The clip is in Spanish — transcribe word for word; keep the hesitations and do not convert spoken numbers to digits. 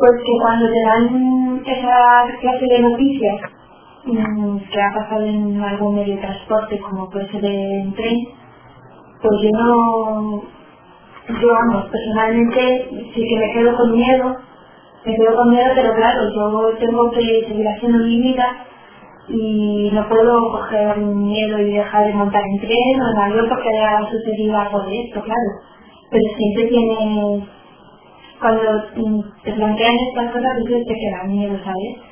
Pues que cuando te dan esa clase de noticias mmm, que ha pasado en algún medio de transporte, como puede ser en tren, pues yo no, yo vamos, personalmente sí que me quedo con miedo, me quedo con miedo, pero claro, yo tengo que seguir haciendo mi vida y no puedo coger miedo y dejar de montar en tren o en avión porque haya sucedido algo de esto, claro. Pero siempre tienes, cuando te plantean estas cosas, entonces te queda miedo, ¿sabes?